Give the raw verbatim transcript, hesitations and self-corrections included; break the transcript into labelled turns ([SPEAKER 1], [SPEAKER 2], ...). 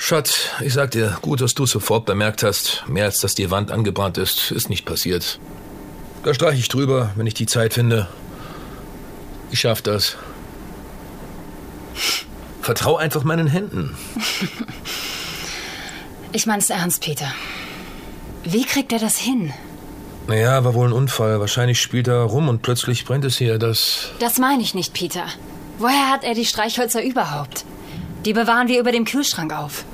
[SPEAKER 1] Schatz, ich sag dir, gut, dass du es sofort bemerkt hast. Mehr als dass die Wand angebrannt ist, ist nicht passiert. Da streiche ich drüber, wenn ich die Zeit finde. Ich schaff das. Vertrau einfach meinen Händen.
[SPEAKER 2] Ich mein's ernst, Peter. Wie kriegt er das hin?
[SPEAKER 1] Naja, war wohl ein Unfall. Wahrscheinlich spielt er rum und plötzlich brennt es hier. Das...
[SPEAKER 2] Das meine ich nicht, Peter. Woher hat er die Streichhölzer überhaupt? Die bewahren wir über dem Kühlschrank auf.